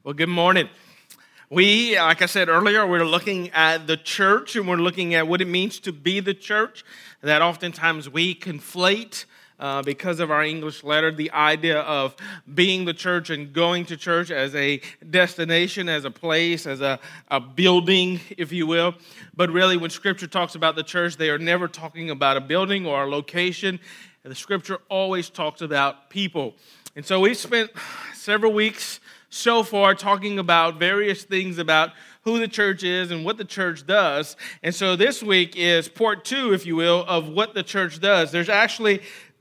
Well, good morning. Like I said earlier, we're looking at the church and we're looking at what it means to be the church. That oftentimes we conflate because of our English letter, the idea of being the church and going to church as a destination, as a place, as a building, if you will. But really, when Scripture talks about the church, they are never talking about a building or a location. The Scripture always talks about people. And so we've spent several weeks so far talking about various things about who the church is and what the church does. And so this week is part 2, if you will, of what the church does. There's actually,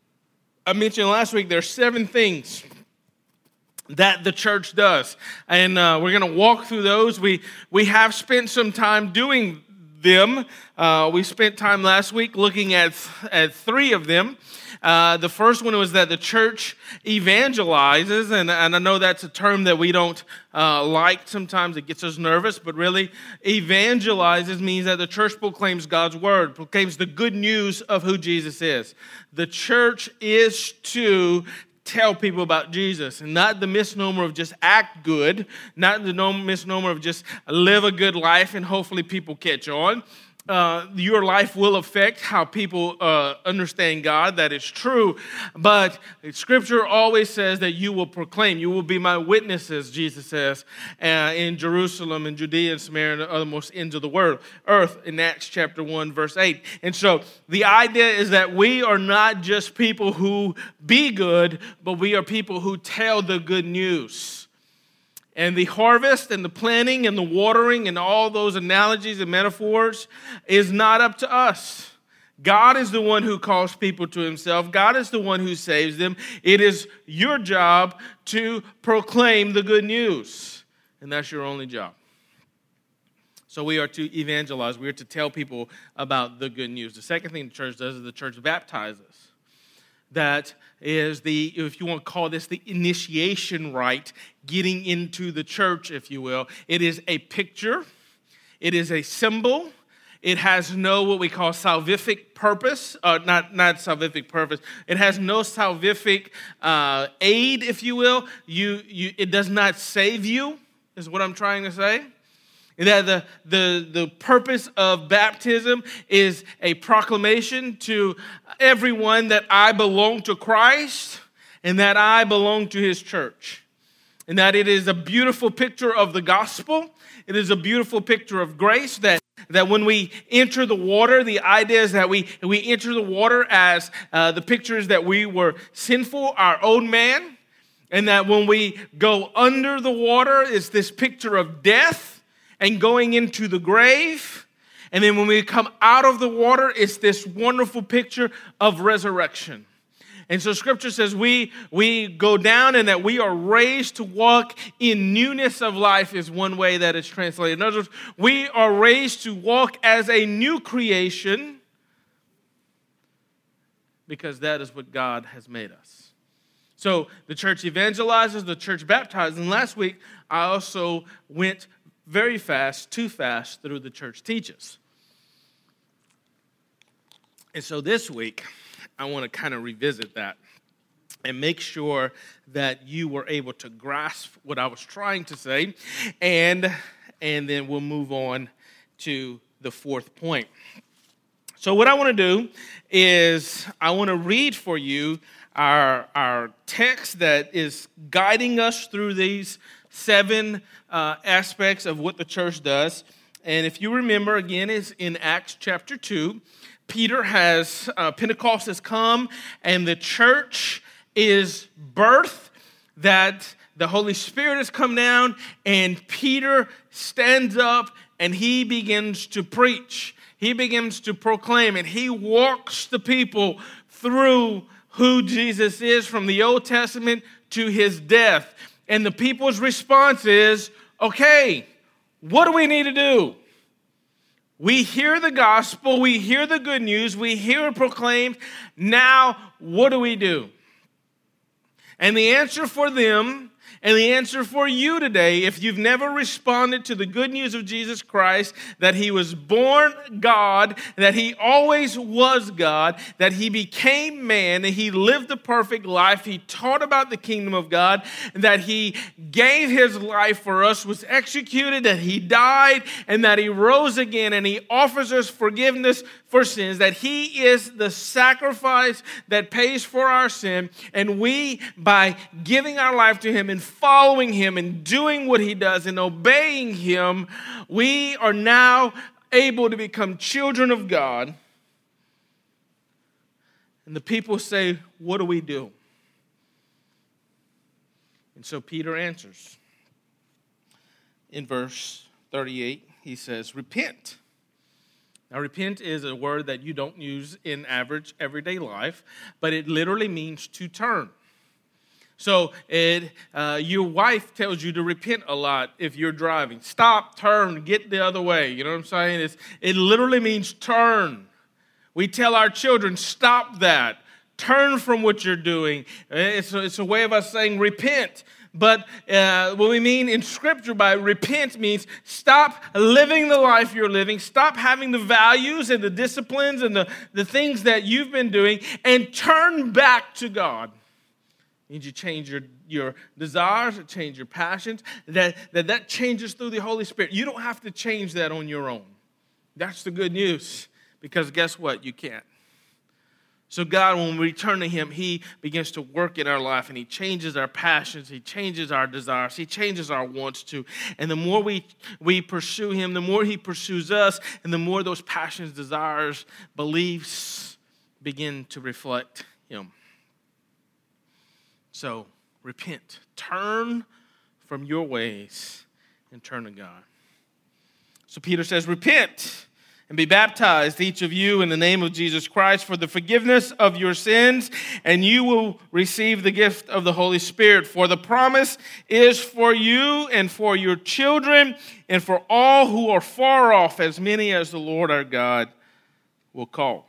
I mentioned last week, there's 7 things that the church does. And we're going to walk through those. We have spent some time doing them. We spent time last week looking at 3 of them. The first one was that the church evangelizes, and I know that's a term that we don't like. Sometimes it gets us nervous, but really evangelizes means that the church proclaims God's word, proclaims the good news of who Jesus is. The church is to tell people about Jesus, and not the misnomer of just act good, not the misnomer of just live a good life and hopefully people catch on. Your life will affect how people understand God. That is true. But Scripture always says that you will proclaim. You will be my witnesses, Jesus says, in Jerusalem and Judea and Samaria and the uttermost ends of the earth in Acts chapter 1, verse 8. And so the idea is that we are not just people who be good, but we are people who tell the good news. And the harvest and the planting and the watering and all those analogies and metaphors is not up to us. God is the one who calls people to himself. God is the one who saves them. It is your job to proclaim the good news. And that's your only job. So we are to evangelize. We are to tell people about the good news. The second thing the church does is the church baptizes. That is if you want to call this the initiation rite, getting into the church, if you will. It is a picture. It is a symbol. It has no what we call salvific purpose. Not salvific purpose. It has no salvific aid, if you will. It does not save you, is what I'm trying to say. That the purpose of baptism is a proclamation to everyone that I belong to Christ and that I belong to his church. And that it is a beautiful picture of the gospel. It is a beautiful picture of grace that when we enter the water, the idea is that we enter the water as the picture is that we were sinful, our old man. And that when we go under the water, it's this picture of death and going into the grave. And then when we come out of the water, it's this wonderful picture of resurrection. And so Scripture says we go down and that we are raised to walk in newness of life is one way that it's translated. In other words, we are raised to walk as a new creation because that is what God has made us. So the church evangelizes, the church baptizes. And last week, I also went very fast, too fast, through the church teaches. And so this week, I want to kind of revisit that and make sure that you were able to grasp what I was trying to say, and then we'll move on to the 4th point. So what I want to do is I want to read for you our text that is guiding us through these 7 aspects of what the church does. And if you remember, again, is in Acts chapter 2. Pentecost has come, and the church is birthed, that the Holy Spirit has come down, and Peter stands up, and he begins to preach. He begins to proclaim, and he walks the people through who Jesus is from the Old Testament to his death. And the people's response is, okay, what do we need to do? We hear the gospel, we hear the good news, we hear it proclaimed. Now, what do we do? And the answer for them And the answer for you today, if you've never responded to the good news of Jesus Christ, that he was born God, that he always was God, that he became man, that he lived the perfect life, he taught about the kingdom of God, that he gave his life for us, was executed, that he died, and that he rose again, and he offers us forgiveness for sins, that he is the sacrifice that pays for our sin, and we, by giving our life to him and following him and doing what he does and obeying him, we are now able to become children of God. And the people say, what do we do? And so Peter answers. In verse 38, he says, repent. Now, repent is a word that you don't use in average everyday life, but it literally means to turn. So your wife tells you to repent a lot if you're driving. Stop, turn, get the other way. You know what I'm saying? It literally means turn. We tell our children, stop that. Turn from what you're doing. It's a way of us saying repent. But what we mean in Scripture by repent means stop living the life you're living, stop having the values and the disciplines and the things that you've been doing, and turn back to God. It means you change your desires, change your passions, that changes through the Holy Spirit. You don't have to change that on your own. That's the good news, because guess what? You can't. So God, when we turn to him, he begins to work in our life, and he changes our passions, he changes our desires, he changes our wants to. And the more we pursue him, the more he pursues us, and the more those passions, desires, beliefs begin to reflect him. So repent, turn from your ways and turn to God. So Peter says, repent and be baptized, each of you, in the name of Jesus Christ for the forgiveness of your sins, and you will receive the gift of the Holy Spirit. For the promise is for you and for your children and for all who are far off, as many as the Lord our God will call.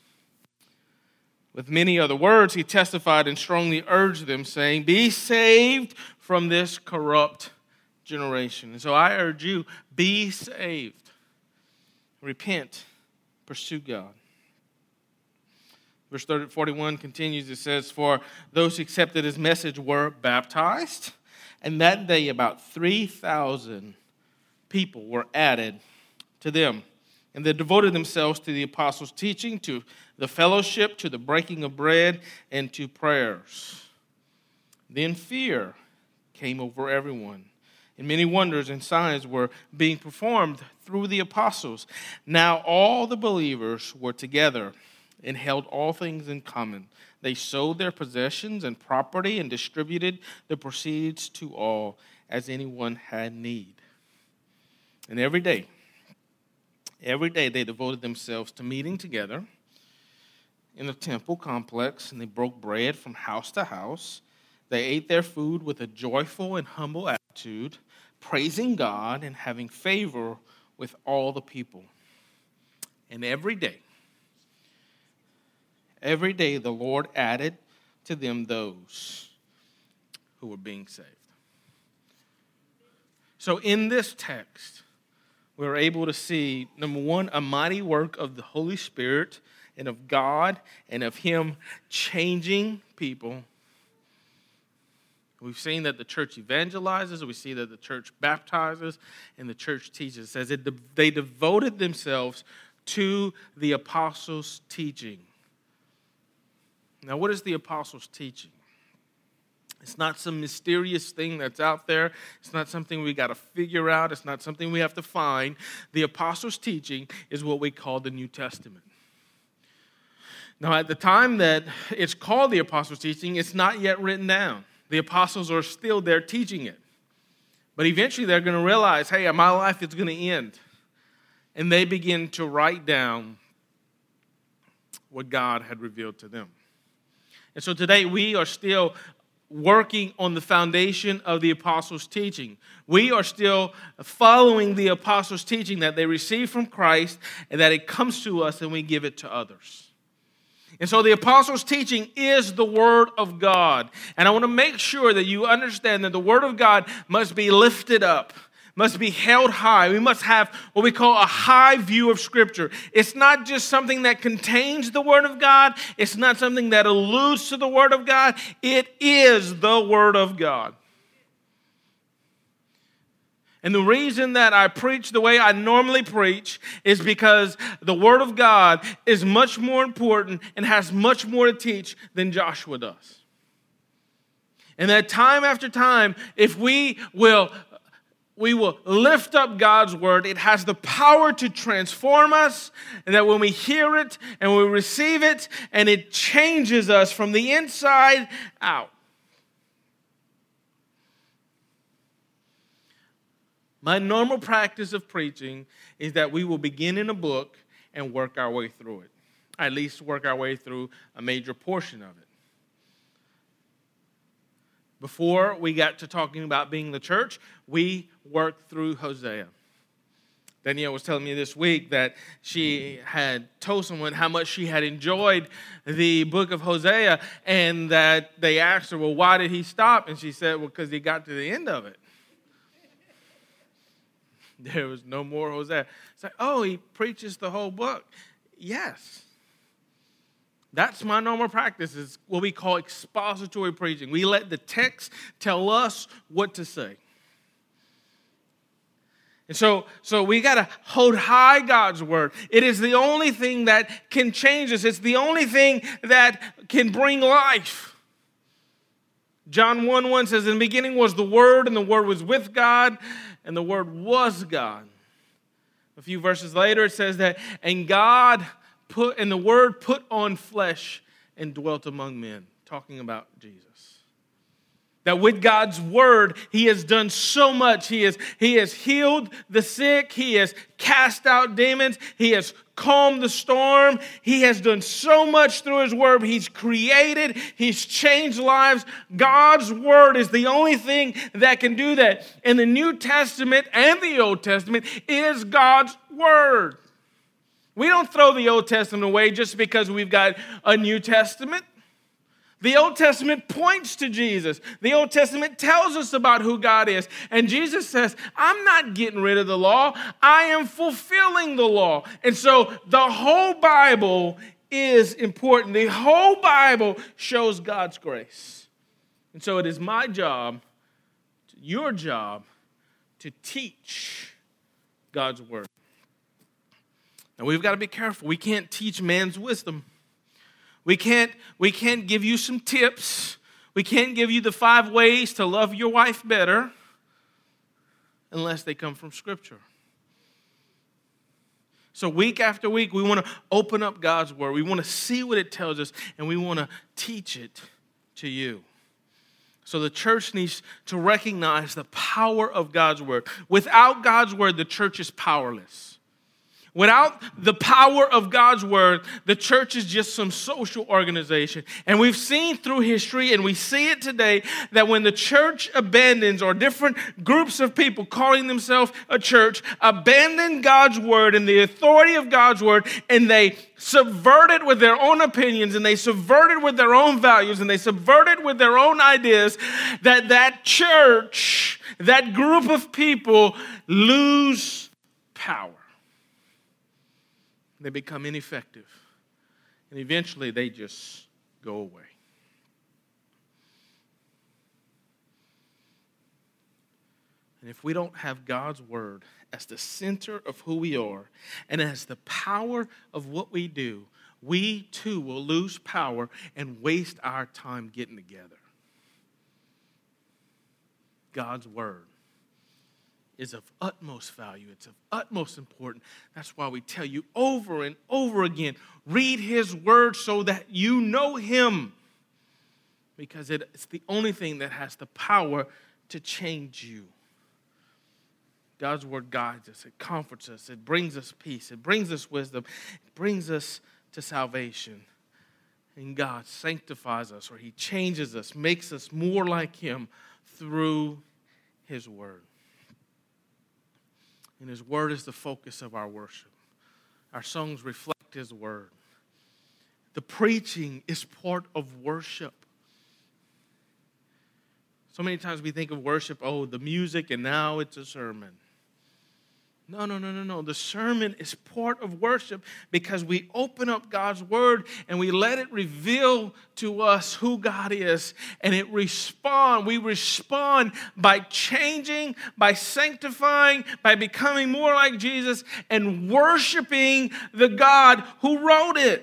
With many other words, he testified and strongly urged them, saying, be saved from this corrupt generation. And so I urge you, be saved. Repent, pursue God. Verse 41 continues, it says, for those who accepted his message were baptized, and that day about 3,000 people were added to them. And they devoted themselves to the apostles' teaching, to the fellowship, to the breaking of bread, and to prayers. Then fear came over everyone, and many wonders and signs were being performed through the apostles. Now all the believers were together and held all things in common. They sold their possessions and property and distributed the proceeds to all as anyone had need. And every day they devoted themselves to meeting together in the temple complex, and they broke bread from house to house. They ate their food with a joyful and humble attitude, praising God and having favor with all the people. And every day the Lord added to them those who were being saved. So in this text, we're able to see, number one, a mighty work of the Holy Spirit and of God and of him changing people. We've seen that the church evangelizes, we see that the church baptizes, and the church teaches. It says they devoted themselves to the apostles' teaching. Now, what is the apostles' teaching? It's not some mysterious thing that's out there. It's not something we got to figure out. It's not something we have to find. The apostles' teaching is what we call the New Testament. Now, at the time that it's called the apostles' teaching, it's not yet written down. The apostles are still there teaching it. But eventually they're going to realize, hey, my life is going to end. And they begin to write down what God had revealed to them. And so today we are still working on the foundation of the apostles' teaching. We are still following the apostles' teaching that they received from Christ and that it comes to us and we give it to others. And so the apostles' teaching is the Word of God. And I want to make sure that you understand that the Word of God must be lifted up, must be held high. We must have what we call a high view of Scripture. It's not just something that contains the Word of God. It's not something that alludes to the Word of God. It is the Word of God. And the reason that I preach the way I normally preach is because the Word of God is much more important and has much more to teach than Joshua does. And that time after time, if we will lift up God's Word, it has the power to transform us, and that when we hear it and we receive it, and it changes us from the inside out. My normal practice of preaching is that we will begin in a book and work our way through it. At least work our way through a major portion of it. Before we got to talking about being the church, we worked through Hosea. Danielle was telling me this week that she had told someone how much she had enjoyed the book of Hosea, and that they asked her, well, why did he stop? And she said, well, because he got to the end of it. There was no more Hosea. It's like, oh, he preaches the whole book. Yes. That's my normal practice, is what we call expository preaching. We let the text tell us what to say. And so we got to hold high God's Word. It is the only thing that can change us. It's the only thing that can bring life. John 1:1 says, in the beginning was the Word, and the Word was with God, and the Word was God. A few verses later it says that, and the Word put on flesh and dwelt among men, talking about Jesus. That with God's Word, He has done so much. He has healed the sick. He has cast out demons. He has calmed the storm. He has done so much through His Word. He's created. He's changed lives. God's Word is the only thing that can do that. And the New Testament and the Old Testament is God's Word. We don't throw the Old Testament away just because we've got a New Testament. The Old Testament points to Jesus. The Old Testament tells us about who God is. And Jesus says, I'm not getting rid of the law. I am fulfilling the law. And so the whole Bible is important. The whole Bible shows God's grace. And so it is my job, your job, to teach God's Word. Now we've got to be careful. We can't teach man's wisdom. We can't give you some tips. We can't give you the 5 ways to love your wife better unless they come from Scripture. So week after week, we want to open up God's Word. We want to see what it tells us, and we want to teach it to you. So the church needs to recognize the power of God's Word. Without God's Word, the church is powerless. Without the power of God's Word, the church is just some social organization. And we've seen through history, and we see it today, that when the church abandons, or different groups of people calling themselves a church, abandon God's Word and the authority of God's Word, and they subvert it with their own opinions, and they subvert it with their own values, and they subvert it with their own ideas, that church, that group of people lose power. They become ineffective. And eventually they just go away. And if we don't have God's Word as the center of who we are and as the power of what we do, we too will lose power and waste our time getting together. God's Word is of utmost value. It's of utmost importance. That's why we tell you over and over again, read His Word so that you know Him. Because it's the only thing that has the power to change you. God's Word guides us. It comforts us. It brings us peace. It brings us wisdom. It brings us to salvation. And God sanctifies us, or He changes us, makes us more like Him through His Word. And His Word is the focus of our worship. Our songs reflect His Word. The preaching is part of worship. So many times we think of worship, oh, the music, and now it's a sermon. No. The sermon is part of worship because we open up God's word and we let it reveal to us who God is. And we respond by changing, by sanctifying, by becoming more like Jesus and worshiping the God who wrote it.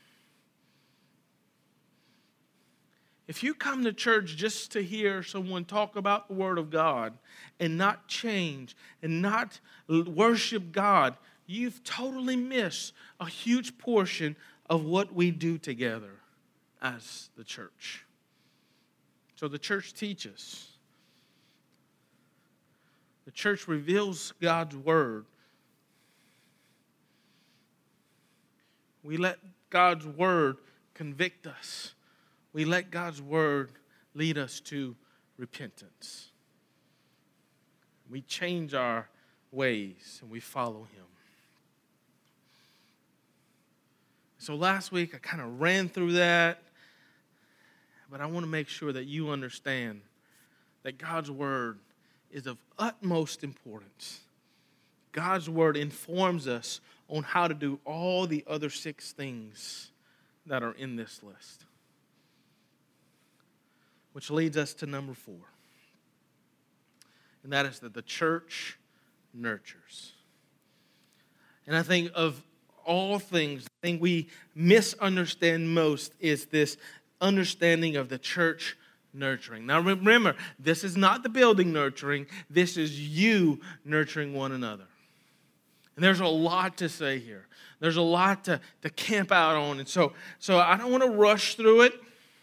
If you come to church just to hear someone talk about the Word of God and not change and not worship God, you've totally missed a huge portion of what we do together as the church. So the church teaches. The church reveals God's Word. We let God's Word convict us. We let God's word lead us to repentance. We change our ways and we follow him. So last week I kind of ran through that, but I want to make sure that you understand that God's word is of utmost importance. God's word informs us on how to do all the other 6 things that are in this list. Which leads us to number 4. And that is that the church nurtures. And I think of all things, the thing we misunderstand most is this understanding of the church nurturing. Now remember, this is not the building nurturing. This is you nurturing one another. And there's a lot to say here. There's a lot to camp out on. And so I don't want to rush through it.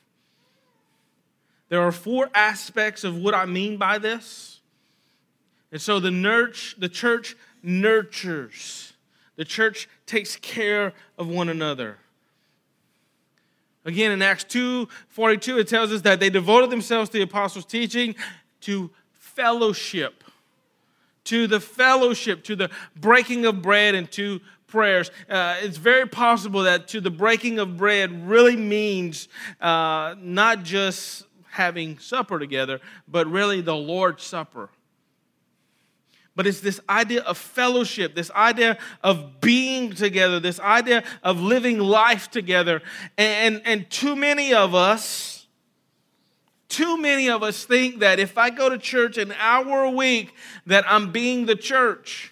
There are 4 aspects of what I mean by this. And so the church nurtures. The church takes care of one another. Again, in Acts 2:42, it tells us that they devoted themselves to the apostles' teaching, to fellowship, to the breaking of bread, and to prayers. It's very possible that to the breaking of bread really means not just having supper together, but really the Lord's Supper. But it's this idea of fellowship, this idea of being together, this idea of living life together. And too many of us think that if I go to church an hour a week, that I'm being the church.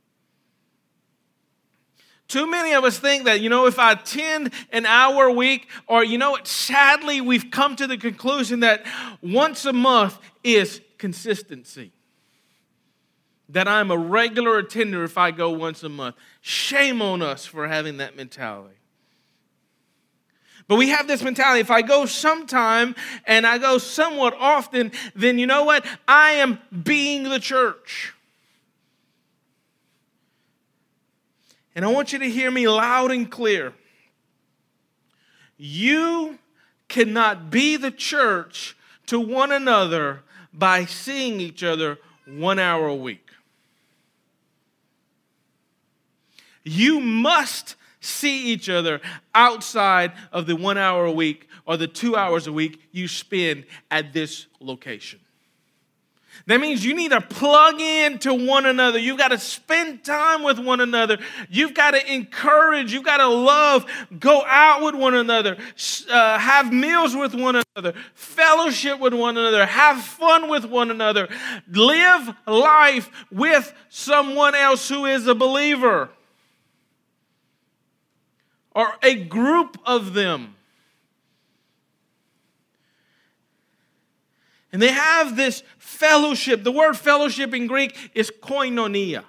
Too many of us think that, if I attend an hour a week, or, sadly, we've come to the conclusion that once a month is consistency. That I'm a regular attender if I go once a month. Shame on us for having that mentality. But we have this mentality, if I go sometime and I go somewhat often, then you know what? I am being the church. And I want you to hear me loud and clear. You cannot be the church to one another by seeing each other 1 hour a week. You must see each other outside of the 1 hour a week or the 2 hours a week you spend at this location. That means you need to plug in to one another. You've got to spend time with one another. You've got to encourage. You've got to love. Go out with one another. Have meals with one another. Fellowship with one another. Have fun with one another. Live life with someone else who is a believer. Or a group of them. And they have this fellowship. The word fellowship in Greek is koinonia.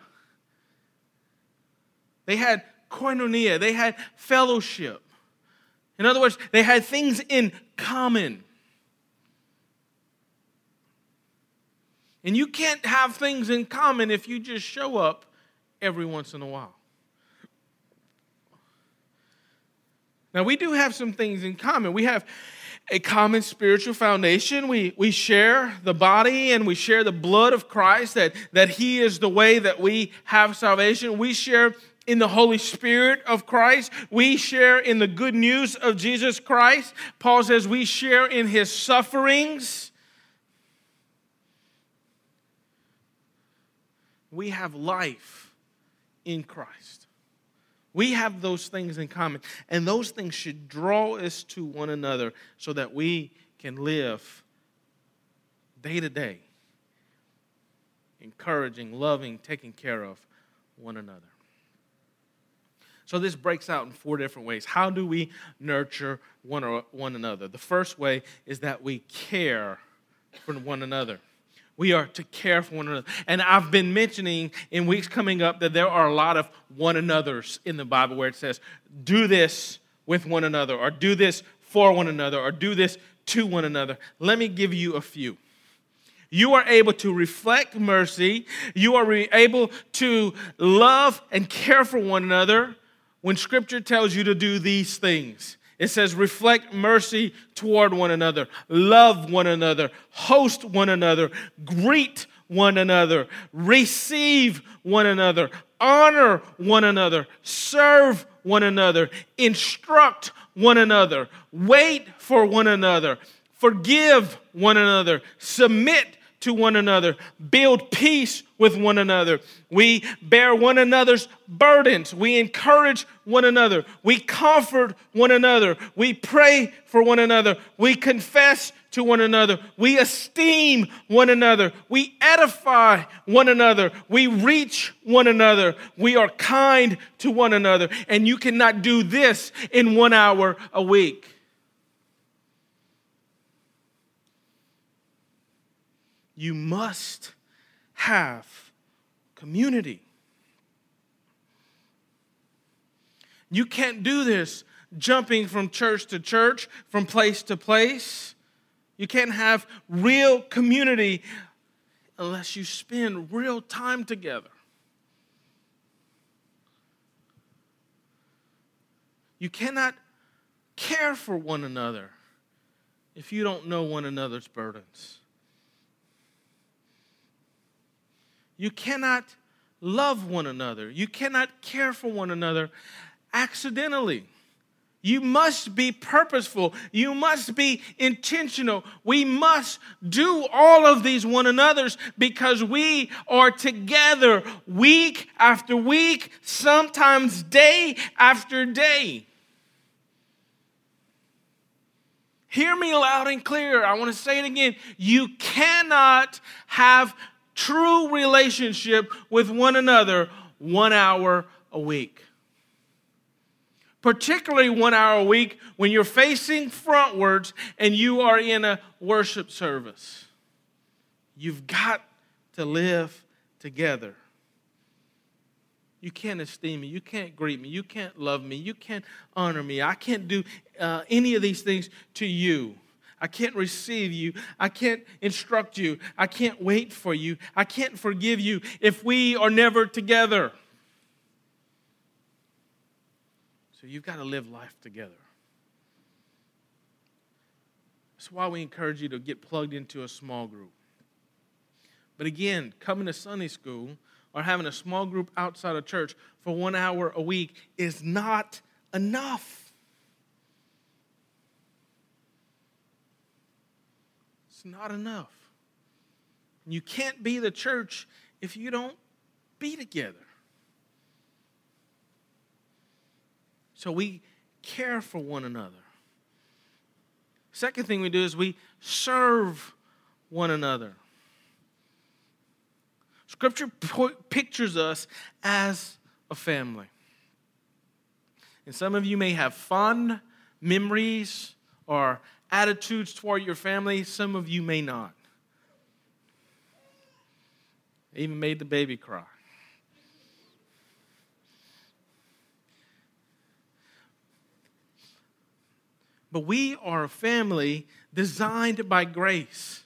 They had koinonia. They had fellowship. In other words, they had things in common. And you can't have things in common if you just show up every once in a while. Now, we do have some things in common. We have a common spiritual foundation. We share the body and we share the blood of Christ, that He is the way that we have salvation. We share in the Holy Spirit of Christ. We share in the good news of Jesus Christ. Paul says we share in his sufferings. We have life in Christ. We have those things in common. And those things should draw us to one another so that we can live day to day, encouraging, loving, taking care of one another. So this breaks out in 4 different ways. How do we nurture one another? The first way is that we care for one another. We are to care for one another. And I've been mentioning in weeks coming up that there are a lot of one another's in the Bible where it says, do this with one another, or do this for one another, or do this to one another. Let me give you a few. You are able to reflect mercy. You are able to love and care for one another when Scripture tells you to do these things. It says reflect mercy toward one another, love one another, host one another, greet one another, receive one another, honor one another, serve one another, instruct one another, wait for one another, forgive one another, submit to one another, build peace with one another. We bear one another's burdens. We encourage one another. We comfort one another. We pray for one another. We confess to one another. We esteem one another. We edify one another. We reach one another. We are kind to one another. And you cannot do this in 1 hour a week. You must have community. You can't do this jumping from church to church, from place to place. You can't have real community unless you spend real time together. You cannot care for one another if you don't know one another's burdens. You cannot love one another. You cannot care for one another accidentally. You must be purposeful. You must be intentional. We must do all of these one another's because we are together week after week, sometimes day after day. Hear me loud and clear. I want to say it again. You cannot have true relationship with one another 1 hour a week. Particularly 1 hour a week when you're facing frontwards and you are in a worship service. You've got to live together. You can't esteem me. You can't greet me. You can't love me. You can't honor me. I can't do any of these things to you. I can't receive you. I can't instruct you. I can't wait for you. I can't forgive you if we are never together. So you've got to live life together. That's why we encourage you to get plugged into a small group. But again, coming to Sunday school or having a small group outside of church for 1 hour a week is not enough. It's not enough. You can't be the church if you don't be together. So we care for one another. Second thing we do is we serve one another. Scripture pictures us as a family. And some of you may have fond memories or attitudes toward your family. Some of you may not. Even made the baby cry. But we are a family designed by grace.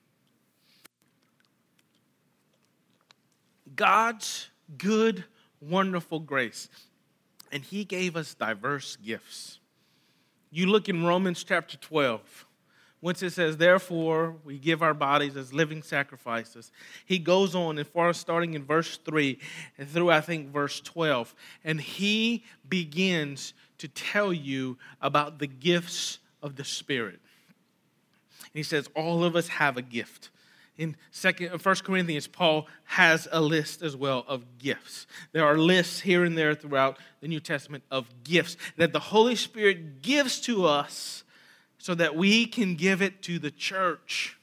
God's good, wonderful grace. And He gave us diverse gifts. You look in Romans chapter 12. Once it says, therefore, we give our bodies as living sacrifices, he goes on, and far starting in verse 3 and through, I think, verse 12, and he begins to tell you about the gifts of the Spirit. And he says, all of us have a gift. In 1 Corinthians, Paul has a list as well of gifts. There are lists here and there throughout the New Testament of gifts that the Holy Spirit gives to us so that we can give it to the church.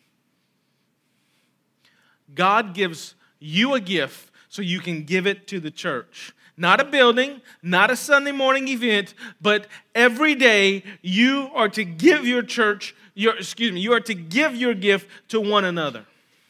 God gives you a gift so you can give it to the church. Not a building, not a Sunday morning event, but every day you are to give your you are to give your gift to one another.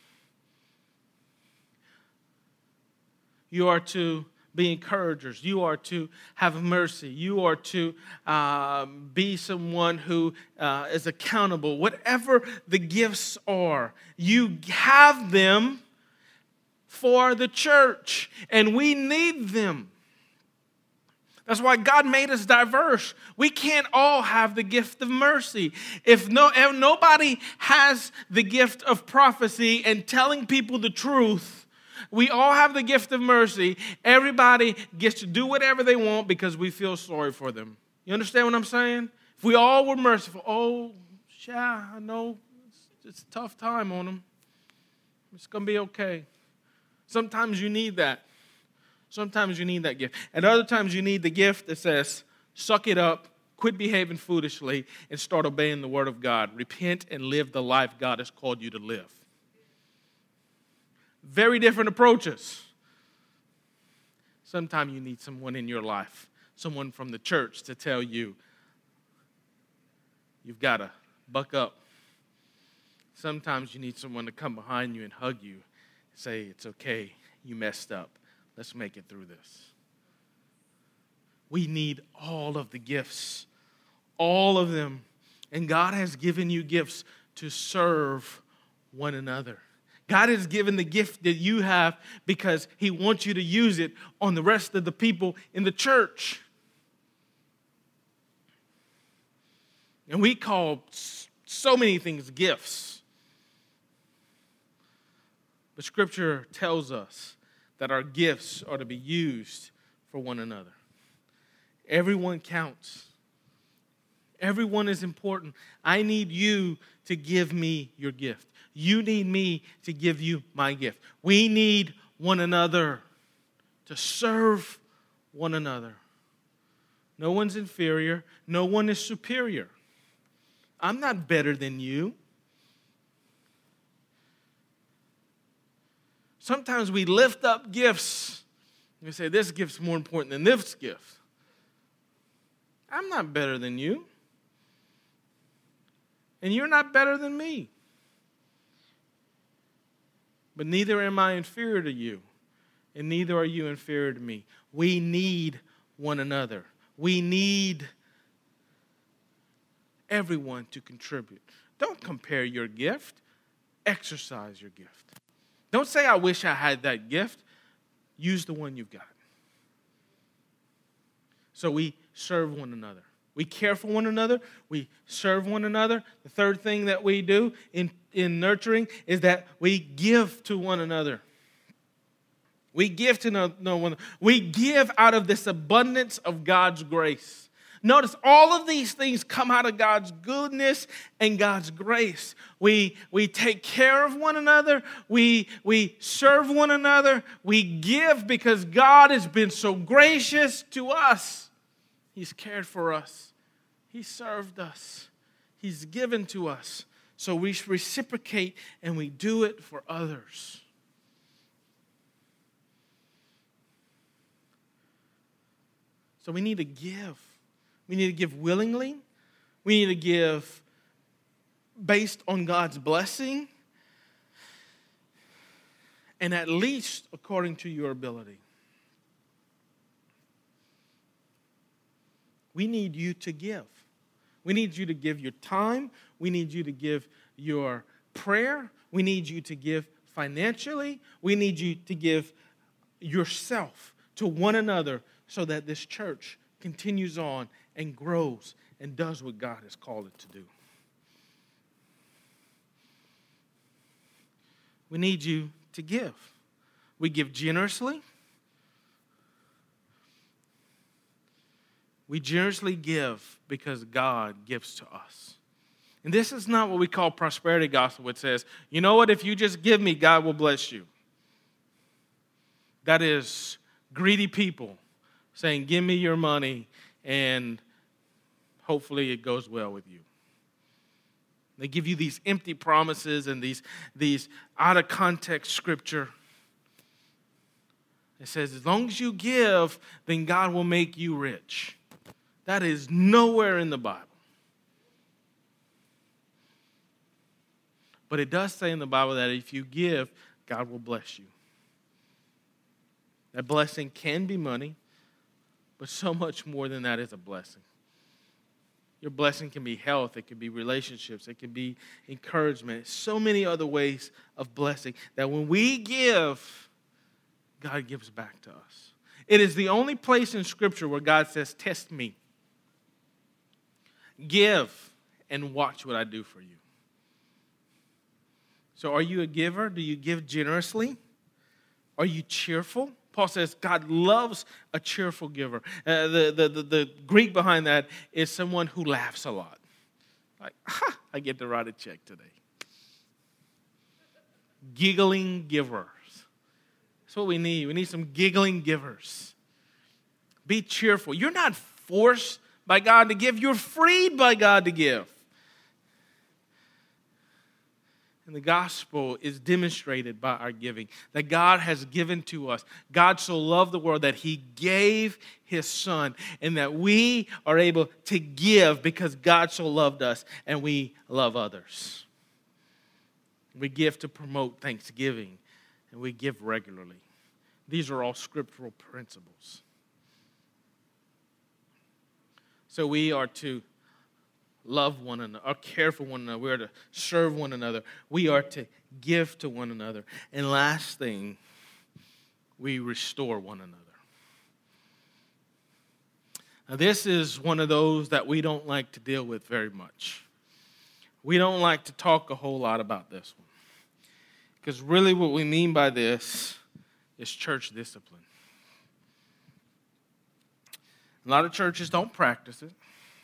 You are to be encouragers. You are to have mercy. You are to be someone who is accountable. Whatever the gifts are, you have them for the church, and we need them. That's why God made us diverse. We can't all have the gift of mercy. If nobody has the gift of prophecy and telling people the truth, we all have the gift of mercy. Everybody gets to do whatever they want because we feel sorry for them. You understand what I'm saying? If we all were merciful, I know it's a tough time on them. It's going to be okay. Sometimes you need that. Sometimes you need that gift. And other times you need the gift that says, suck it up, quit behaving foolishly, and start obeying the word of God. Repent and live the life God has called you to live. Very different approaches. Sometimes you need someone in your life, someone from the church to tell you, you've got to buck up. Sometimes you need someone to come behind you and hug you and say, it's okay, you messed up. Let's make it through this. We need all of the gifts, all of them. And God has given you gifts to serve one another. God has given the gift that you have because he wants you to use it on the rest of the people in the church. And we call so many things gifts. But Scripture tells us that our gifts are to be used for one another. Everyone counts. Everyone is important. I need you to give me your gift. You need me to give you my gift. We need one another to serve one another. No one's inferior. No one is superior. I'm not better than you. Sometimes we lift up gifts. We say, this gift's more important than this gift. I'm not better than you. And you're not better than me. But neither am I inferior to you. And neither are you inferior to me. We need one another. We need everyone to contribute. Don't compare your gift. Exercise your gift. Don't say, I wish I had that gift. Use the one you've got. So we serve one another. We care for one another. We serve one another. The third thing that we do in nurturing is that we give to one another. We give to no one. We give out of this abundance of God's grace. Notice all of these things come out of God's goodness and God's grace. We take care of one another. We serve one another. We give because God has been so gracious to us. He's cared for us. He served us. He's given to us. So we reciprocate and we do it for others. So we need to give. We need to give willingly. We need to give based on God's blessing. And at least according to your ability. We need you to give. We need you to give your time. We need you to give your prayer. We need you to give financially. We need you to give yourself to one another so that this church continues on and grows and does what God has called it to do. we need you to give. We give generously. We generously give because God gives to us. And this is not what we call prosperity gospel, which says, you know what, if you just give me, God will bless you. That is greedy people saying, give me your money and hopefully it goes well with you. They give you these empty promises and these out of context scripture. It says, as long as you give, then God will make you rich. That is nowhere in the Bible. But it does say in the Bible that if you give, God will bless you. That blessing can be money, but so much more than that is a blessing. Your blessing can be health, it can be relationships, it can be encouragement, so many other ways of blessing that when we give, God gives back to us. It is the only place in Scripture where God says, test me. Give and watch what I do for you. So are you a giver? Do you give generously? Are you cheerful? Paul says God loves a cheerful giver. The Greek behind that is someone who laughs a lot. Like, I get to write a check today. Giggling givers. That's what we need. We need some giggling givers. Be cheerful. You're not forced by God to give. You're freed by God to give. And the gospel is demonstrated by our giving, that God has given to us. God so loved the world that he gave his son, and that we are able to give because God so loved us and we love others. We give to promote thanksgiving, and we give regularly. These are all scriptural principles. So we are to love one another, or care for one another. We are to serve one another. We are to give to one another. And last thing, we restore one another. Now, this is one of those that we don't like to deal with very much. We don't like to talk a whole lot about this one. Because really what we mean by this is church discipline. A lot of churches don't practice it.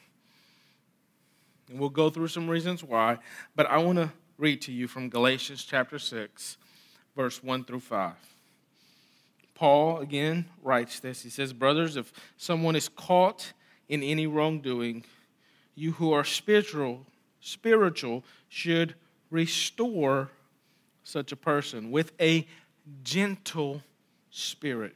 And we'll go through some reasons why. But I want to read to you from Galatians chapter 6, verse 1 through 5. Paul, again, writes this. He says, brothers, if someone is caught in any wrongdoing, you who are spiritual should restore such a person with a gentle spirit.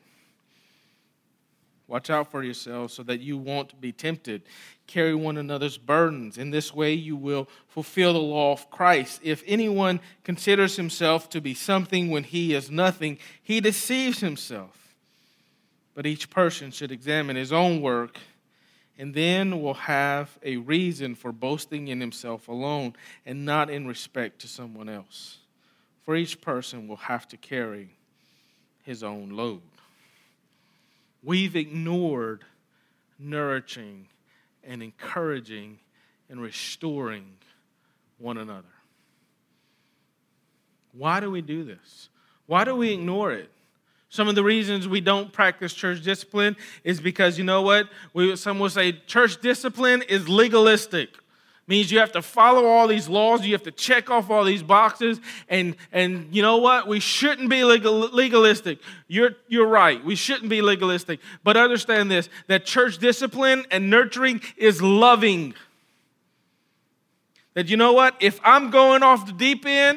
Watch out for yourselves so that you won't be tempted. Carry one another's burdens. In this way you will fulfill the law of Christ. If anyone considers himself to be something when he is nothing, he deceives himself. But each person should examine his own work, and then will have a reason for boasting in himself alone and not in respect to someone else. For each person will have to carry his own load. We've ignored nourishing and encouraging and restoring one another. Why do we do this? Why do we ignore it? Some of the reasons we don't practice church discipline is because, you know what? Some will say church discipline is legalistic. Means you have to follow all these laws, you have to check off all these boxes, and you know what? We shouldn't be legalistic. You're right. We shouldn't be legalistic. But understand this, that church discipline and nurturing is loving. That you know what? If I'm going off the deep end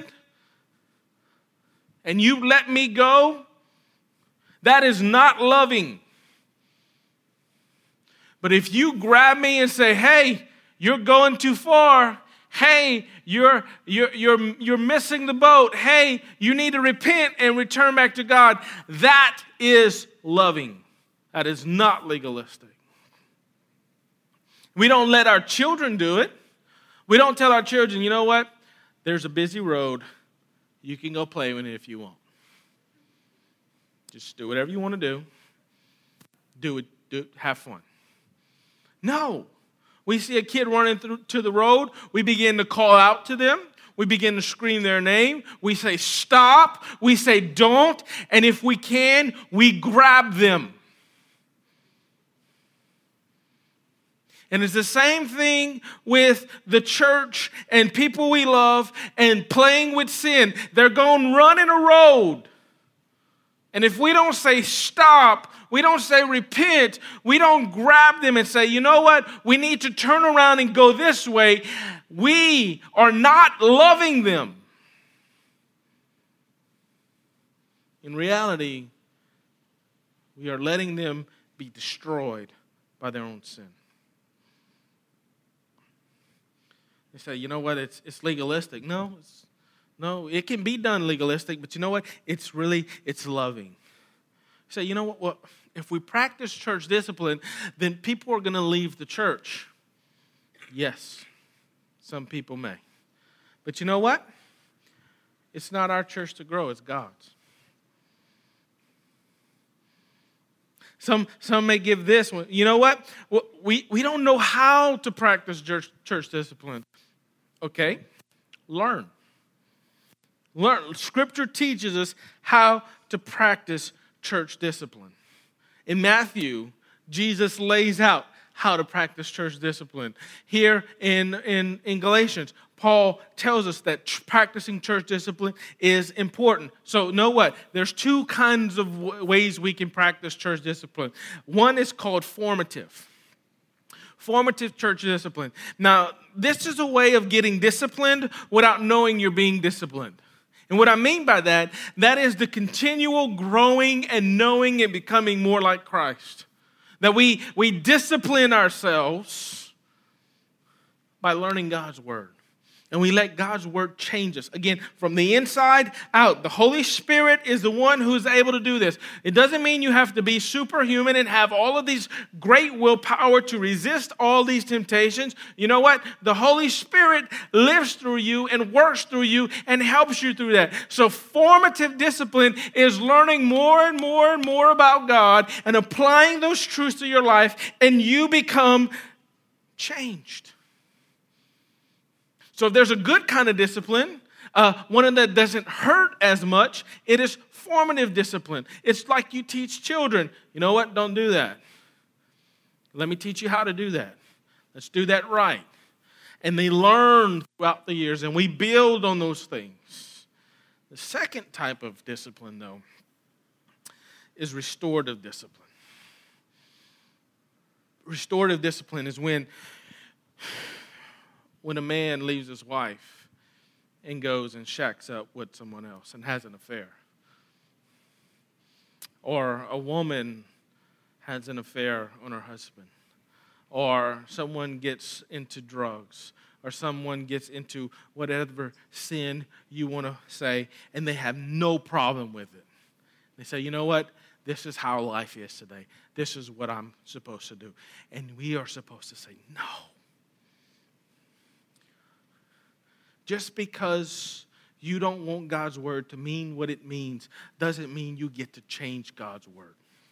and you let me go, that is not loving. But if you grab me and say, hey, you're going too far. Hey, you're missing the boat. Hey, you need to repent and return back to God. That is loving. That is not legalistic. We don't let our children do it. We don't tell our children, you know what? There's a busy road. You can go play with it if you want. Just do whatever you want to do. Do it. Have fun. No. We see a kid running through to the road. We begin to call out to them. we begin to scream their name. We say stop. We say don't. And if we can, we grab them. And it's the same thing with the church and people we love and playing with sin. They're going to run in a road. And if we don't say stop, we don't say repent, we don't grab them and say, you know what, we need to turn around and go this way, we are not loving them. In reality, we are letting them be destroyed by their own sin. They say, you know what, it's legalistic. No, it can be done legalistic, but you know what? It's loving. You say, you know what? Well, if we practice church discipline, then people are going to leave the church. Yes, some people may. But you know what? It's not our church to grow, it's God's. Some may give this one. You know what? We don't know how to practice church discipline. Okay, learn. Scripture teaches us how to practice church discipline. In Matthew, Jesus lays out how to practice church discipline. Here in Galatians, Paul tells us that practicing church discipline is important. So know what? There's two kinds of ways we can practice church discipline. One is called formative. Formative church discipline. Now, this is a way of getting disciplined without knowing you're being disciplined. And what I mean by that is the continual growing and knowing and becoming more like Christ. That we discipline ourselves by learning God's word. And we let God's word change us. Again, from the inside out. The Holy Spirit is the one who's able to do this. It doesn't mean you have to be superhuman and have all of these great willpower to resist all these temptations. You know what? The Holy Spirit lives through you and works through you and helps you through that. So formative discipline is learning more and more and more about God and applying those truths to your life, and you become changed. So if there's a good kind of discipline, one that doesn't hurt as much, it is formative discipline. It's like you teach children, you know what, don't do that. Let me teach you how to do that. Let's do that right. And they learn throughout the years, and we build on those things. The second type of discipline, though, is restorative discipline. Restorative discipline is when a man leaves his wife and goes and shacks up with someone else and has an affair. Or a woman has an affair on her husband. Or someone gets into drugs. Or someone gets into whatever sin you want to say, and they have no problem with it. They say, you know what? This is how life is today. This is what I'm supposed to do. And we are supposed to say, no. Just because you don't want God's word to mean what it means doesn't mean you get to change God's word.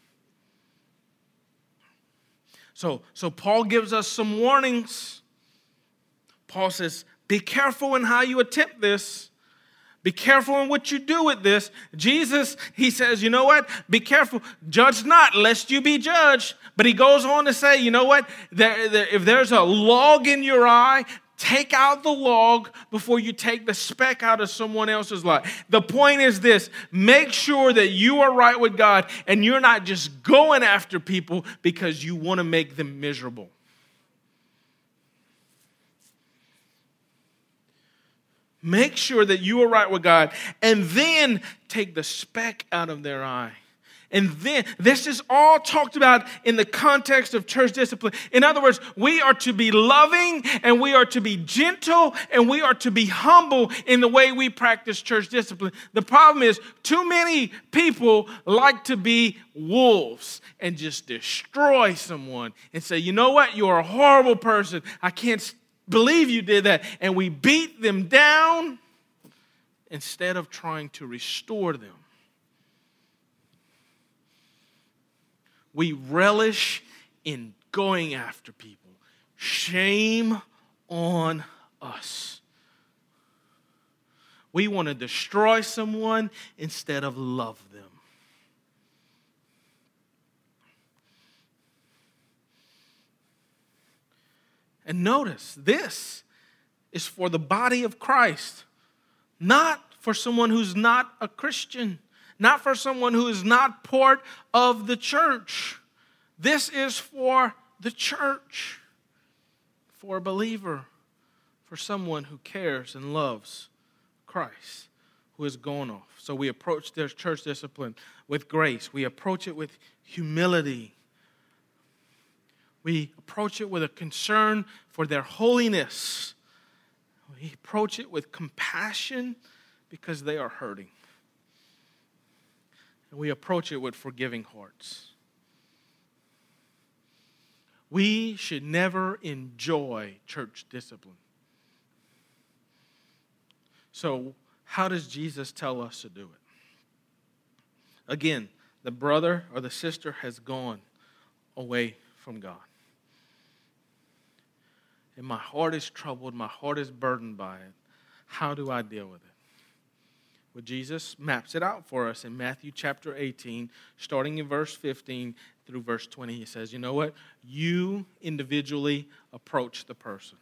So Paul gives us some warnings. Paul says, be careful in how you attempt this. Be careful in what you do with this. Jesus, he says, you know what? Be careful. Judge not, lest you be judged. But he goes on to say, you know what? If there's a log in your eye, take out the log before you take the speck out of someone else's life. The point is this: make sure that you are right with God and you're not just going after people because you want to make them miserable. Make sure that you are right with God and then take the speck out of their eye. And then, this is all talked about in the context of church discipline. In other words, we are to be loving and we are to be gentle and we are to be humble in the way we practice church discipline. The problem is, too many people like to be wolves and just destroy someone and say, you know what, you're a horrible person. I can't believe you did that. And we beat them down instead of trying to restore them. We relish in going after people. Shame on us. We want to destroy someone instead of love them. And notice, this is for the body of Christ, not for someone who's not a Christian, not for someone who is not part of the church. This is for the church, for a believer, for someone who cares and loves Christ, who is going off. So we approach their church discipline with grace. We approach it with humility. We approach it with a concern for their holiness. We approach it with compassion because they are hurting. And we approach it with forgiving hearts. We should never enjoy church discipline. So, how does Jesus tell us to do it? Again, the brother or the sister has gone away from God. And my heart is troubled, my heart is burdened by it. How do I deal with it? Well, Jesus maps it out for us in Matthew chapter 18, starting in verse 15 through verse 20. He says, you know what? You individually approach the person.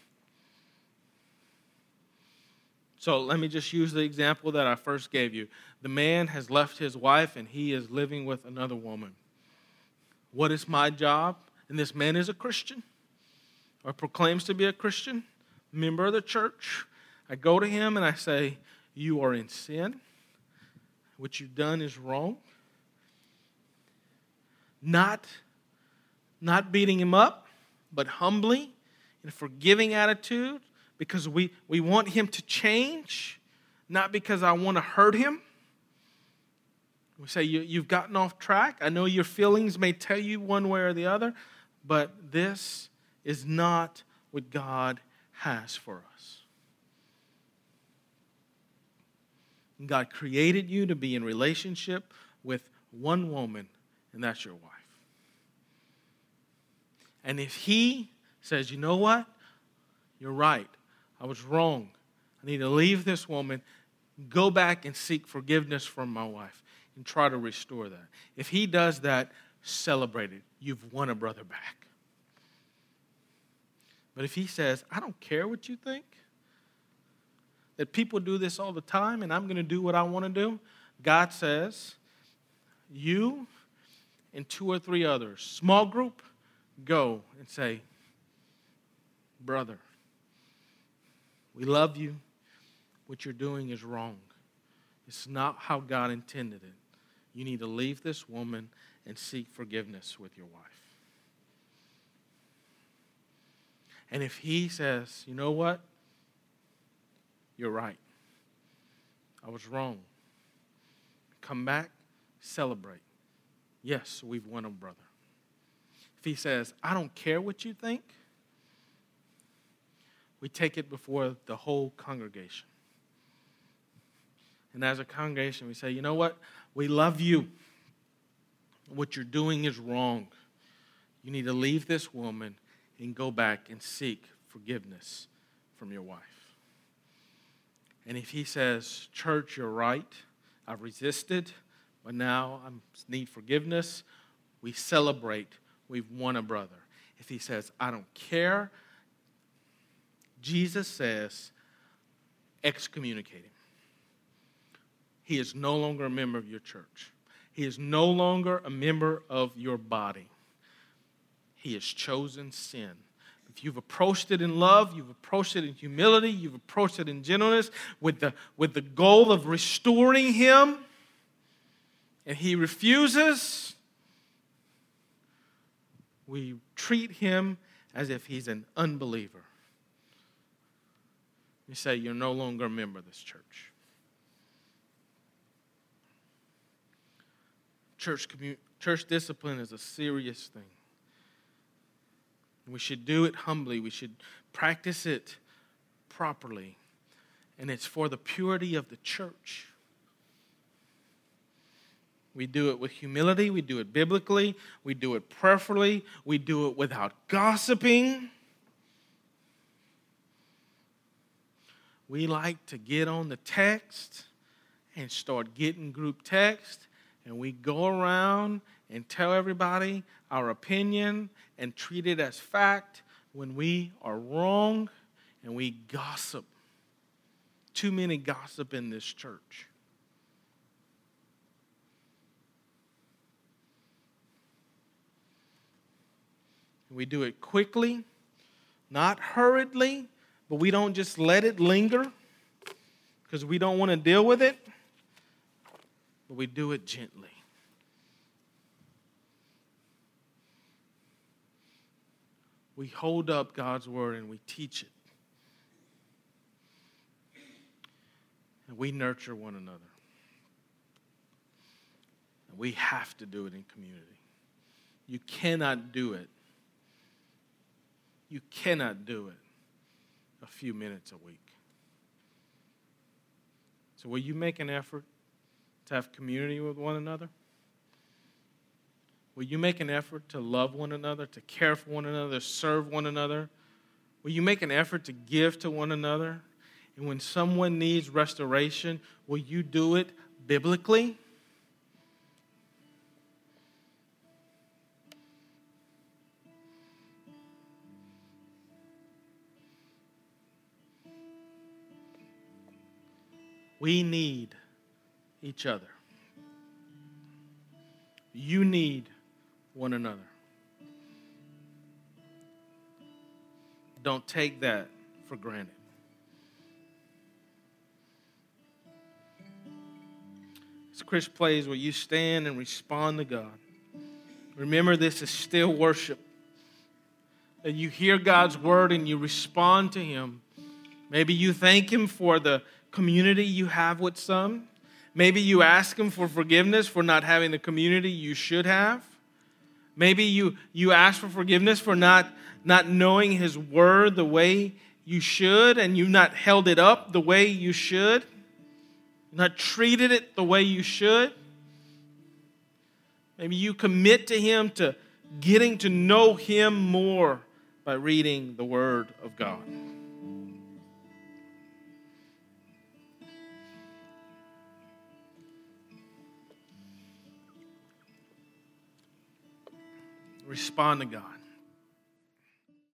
So let me just use the example that I first gave you. The man has left his wife and he is living with another woman. What is my job? And this man is a Christian, or proclaims to be a Christian, member of the church. I go to him and I say, you are in sin. What you've done is wrong. Not beating him up, but humbly, in a forgiving attitude, because we want him to change, not because I want to hurt him. We say, you've gotten off track. I know your feelings may tell you one way or the other, but this is not what God has for us. God created you to be in relationship with one woman, and that's your wife. And if he says, you know what? You're right. I was wrong. I need to leave this woman, go back and seek forgiveness from my wife and try to restore that. If he does that, celebrate it. You've won a brother back. But if he says, I don't care what you think, that people do this all the time and I'm going to do what I want to do, God says, you and 2 or 3 others, small group, go and say, brother, we love you. What you're doing is wrong. It's not how God intended it. You need to leave this woman and seek forgiveness with your wife. And if he says, you know what? You're right. I was wrong. Come back, celebrate. Yes, we've won a brother. If he says, I don't care what you think, we take it before the whole congregation. And as a congregation, we say, you know what? We love you. What you're doing is wrong. You need to leave this woman and go back and seek forgiveness from your wife. And if he says, church, you're right, I've resisted, but now I need forgiveness, we celebrate, we've won a brother. If he says, I don't care, Jesus says, excommunicate him. He is no longer a member of your church. He is no longer a member of your body. He has chosen sin. If you've approached it in love, you've approached it in humility, you've approached it in gentleness with the goal of restoring him, and he refuses, we treat him as if he's an unbeliever. We say, you're no longer a member of this church. Church discipline is a serious thing. We should do it humbly. We should practice it properly. And it's for the purity of the church. We do it with humility. We do it biblically. We do it prayerfully. We do it without gossiping. we like to get on the text and start getting group text, and we go around and tell everybody our opinion and treat it as fact when we are wrong, and we gossip. Too many gossip in this church. We do it quickly, not hurriedly, but we don't just let it linger because we don't want to deal with it, but we do it gently. We hold up God's word and we teach it. And we nurture one another. And we have to do it in community. You cannot do it. You cannot do it a few minutes a week. So will you make an effort to have community with one another? Will you make an effort to love one another, to care for one another, serve one another? Will you make an effort to give to one another? And when someone needs restoration, will you do it biblically? We need each other. You need one another. Don't take that for granted. As Chris plays, will you stand and respond to God? Remember, this is still worship. That you hear God's word and you respond to Him. Maybe you thank Him for the community you have with some. Maybe you ask Him for forgiveness for not having the community you should have. Maybe you ask for forgiveness for not knowing His word the way you should, and you've not held it up the way you should, not treated it the way you should. Maybe you commit to Him to getting to know Him more by reading the Word of God. Respond to God.